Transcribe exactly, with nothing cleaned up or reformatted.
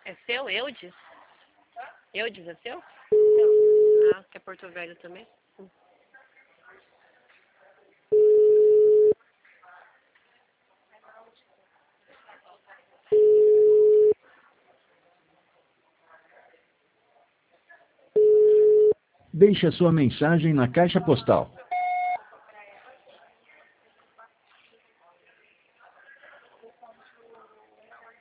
É seu, Eudes? Eudes é seu? Ah, que é Porto Velho também? Hum. Deixe a sua mensagem na caixa postal